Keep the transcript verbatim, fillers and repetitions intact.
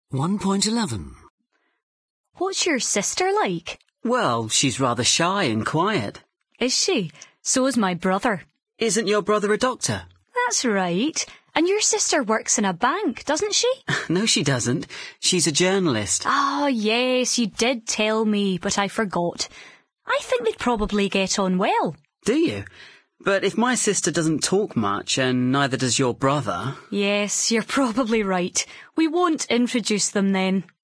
one point eleven. What's your sister like? Well, she's rather shy and quiet. Is she? So is my brother. Isn't your brother a doctor? That's right. And your sister works in a bank, doesn't she? No, she doesn't. She's a journalist. Ah, yes, you did tell me, but I forgot. I think they'd probably get on well. Do you? But if my sister doesn't talk much, and neither does your brother... Yes, you're probably right. We won't introduce them then.